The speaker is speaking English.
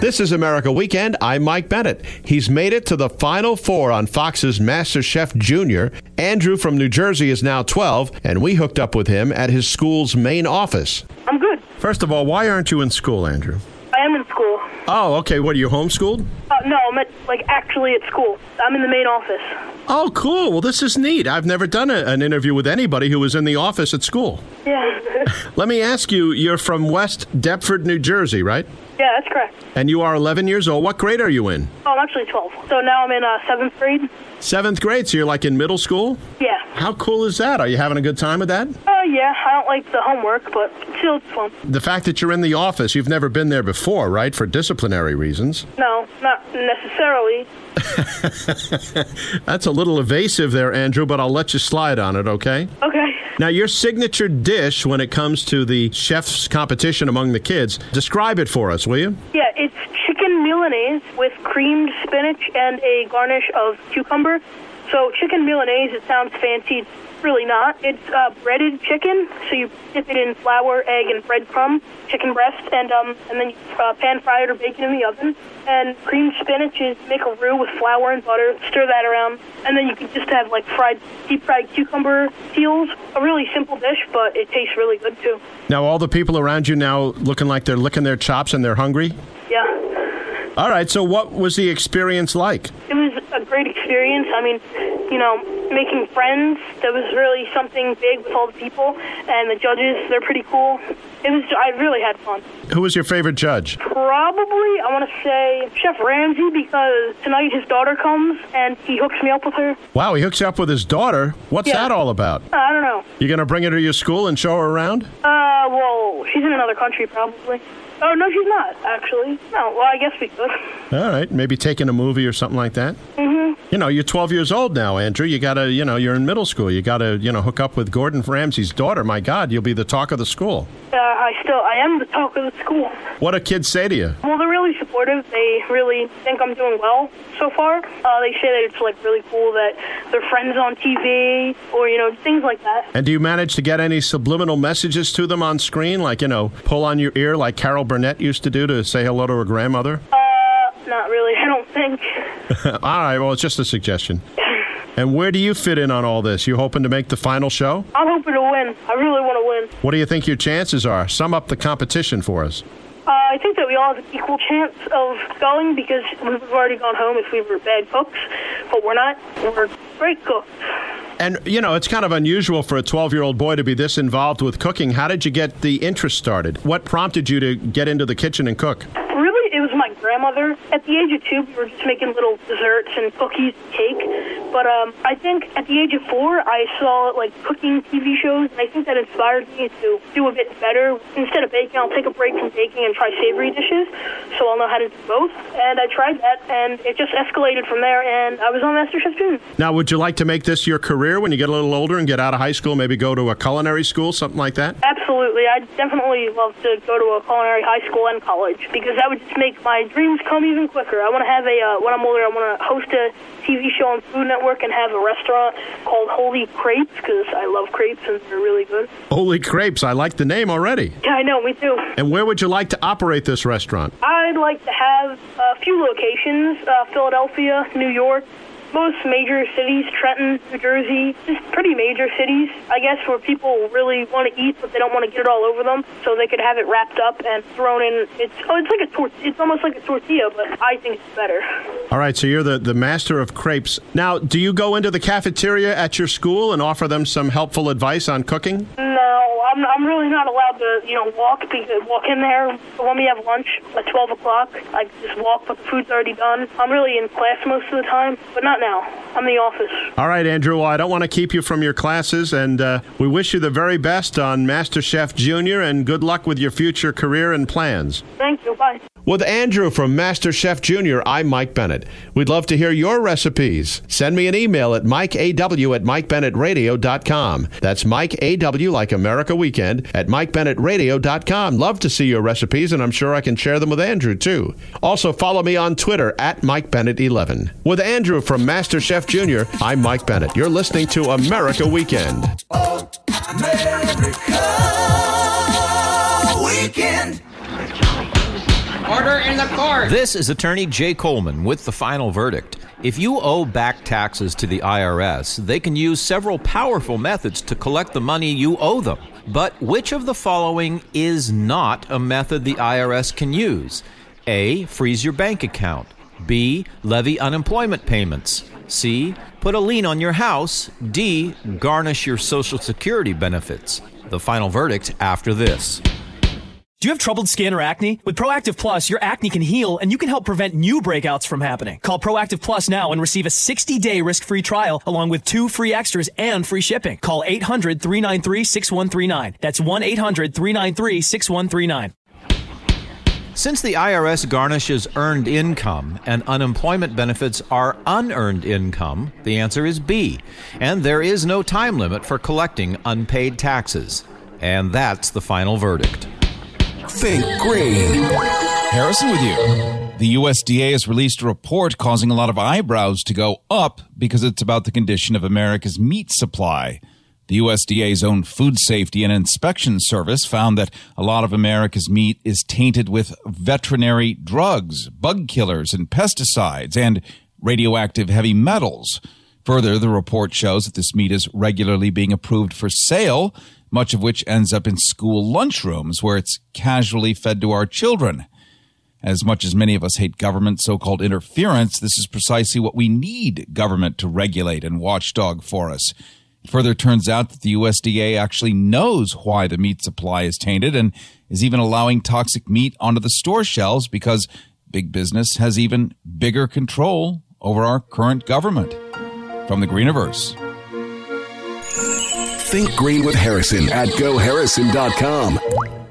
This is America Weekend. I'm Mike Bennett. He's made it to the Final Four on Fox's MasterChef Junior. Andrew from New Jersey is now 12, and we hooked up with him at his school's main office. I'm good. First of all, why aren't you in school, Andrew? I am in school. Oh, okay. What, are you homeschooled? No, I'm actually at school. I'm in the main office. Oh, cool. Well, this is neat. I've never done an interview with anybody who was in the office at school. Yeah. Let me ask you, you're from West Deptford, New Jersey, right? Yeah, that's correct. And you are 11 years old. What grade are you in? Oh, I'm actually 12. So now I'm in 7th grade. 7th grade, so you're like in middle school? Yeah. How cool is that? Are you having a good time with that? Yeah. I don't like the homework, but still it's fun. The fact that you're in the office, you've never been there before, right? For disciplinary reasons. No, not necessarily. That's a little evasive there, Andrew, but I'll let you slide on it, okay? Okay. Now, your signature dish when it comes to the chef's competition among the kids, describe it for us, will you? Yeah, it's chicken Milanese with creamed spinach and a garnish of cucumber. So chicken Milanese, it sounds fancy. It's really not. It's breaded chicken, so you dip it in flour, egg, and breadcrumb, chicken breast, and then you pan fry it or bake it in the oven. And creamed spinach is make a roux with flour and butter, stir that around, and then you can just have like deep-fried cucumber peels. A really simple dish, but it tastes really good too. Now, all the people around you now looking like they're licking their chops and they're hungry? Yeah. All right, so what was the experience like? It was a great experience. I mean, making friends, that was really something big with all the people, and the judges, they're pretty cool. I really had fun. Who was your favorite judge? Probably, I want to say Chef Ramsay, because tonight his daughter comes, and he hooks me up with her. Wow, he hooks you up with his daughter? What's that all about? I don't know. You going to bring her to your school and show her around? Well, she's in another country, probably. Oh, no, she's not, actually. No, well, I guess we could. All right, maybe taking a movie or something like that? Mm-hmm. You're 12 years old now, Andrew. You got to, you're in middle school. You got to, hook up with Gordon Ramsay's daughter. My God, you'll be the talk of the school. I am the talk of the school. What do kids say to you? Well, they're really supportive. They really think I'm doing well so far. They say that it's, really cool that their friends on TV or, things like that. And do you manage to get any subliminal messages to them on screen? Like, pull on your ear like Carol Burnett used to do to say hello to her grandmother? Not really, I don't think. All right, well, it's just a suggestion. And where do you fit in on all this? You hoping to make the final show? I'm hoping to win. I really want to win. What do you think your chances are? Sum up the competition for us. I think that we all have an equal chance of going because we've already gone home if we were bad cooks, but we're not. We're great cooks. And, it's kind of unusual for a 12-year-old boy to be this involved with cooking. How did you get the interest started? What prompted you to get into the kitchen and cook? Really, it was my grandmother. At the age of 2, we were just making little desserts and cookies and cake. But I think at the age of 4, I saw, cooking TV shows, and I think that inspired me to do a bit better. Instead of baking, I'll take a break from baking and try savory dishes, so I'll know how to do both. And I tried that, and it just escalated from there, and I was on MasterChef Junior. Now, would you like to make this your career when you get a little older and get out of high school, maybe go to a culinary school, something like that? Absolutely. I'd definitely love to go to a culinary high school and college, because that would just make my dreams come even quicker. I want to have when I'm older, I want to host a TV show on Food Network and have a restaurant called Holy Crepes, because I love crepes and they're really good. Holy Crepes, I like the name already. Yeah, I know, me too. And where would you like to operate this restaurant? I'd like to have a few locations, Philadelphia, New York, most major cities, Trenton, New Jersey, just pretty major cities, I guess, where people really want to eat, but they don't want to get it all over them, so they could have it wrapped up and thrown in. It's almost like a tortilla, but I think it's better. All right, so you're the master of crepes. Now, do you go into the cafeteria at your school and offer them some helpful advice on cooking? No, I'm really not allowed to, walk in there. When we have lunch at 12 o'clock, I just walk, but the food's already done. I'm really in class most of the time, but not now. I'm in the office. All right, Andrew, well, I don't want to keep you from your classes, and we wish you the very best on MasterChef Junior, and good luck with your future career and plans. Thank you. Bye. With Andrew from MasterChef Junior, I'm Mike Bennett. We'd love to hear your recipes. Send me an email at mikeaw@mikebennettradio.com. That's Mike A.W. like America Weekend at mikebennettradio.com. Love to see your recipes, and I'm sure I can share them with Andrew, too. Also, follow me on Twitter at MikeBennett11. With Andrew from MasterChef Junior, I'm Mike Bennett. You're listening to America Weekend. Oh, America Weekend. Order in the court. This is attorney Jay Coleman with the final verdict. If you owe back taxes to the IRS, they can use several powerful methods to collect the money you owe them. But which of the following is not a method the IRS can use? A, freeze your bank account. B, levy unemployment payments. C, put a lien on your house. D, garnish your Social Security benefits. The final verdict after this. Do you have troubled skin or acne? With Proactive Plus, your acne can heal and you can help prevent new breakouts from happening. Call Proactive Plus now and receive a 60-day risk-free trial along with 2 free extras and free shipping. Call 800-393-6139. That's 1-800-393-6139. Since the IRS garnishes earned income and unemployment benefits are unearned income, the answer is B. And there is no time limit for collecting unpaid taxes. And that's the final verdict. Think Green. Harrison with you. The USDA has released a report causing a lot of eyebrows to go up because it's about the condition of America's meat supply. The USDA's own Food Safety and Inspection Service found that a lot of America's meat is tainted with veterinary drugs, bug killers, and pesticides, and radioactive heavy metals. Further, the report shows that this meat is regularly being approved for sale, much of which ends up in school lunchrooms where it's casually fed to our children. As much as many of us hate government so-called interference, this is precisely what we need government to regulate and watchdog for us. It further turns out that the USDA actually knows why the meat supply is tainted and is even allowing toxic meat onto the store shelves because big business has even bigger control over our current government. From the Greeniverse. Think Green with Harrison at GoHarrison.com.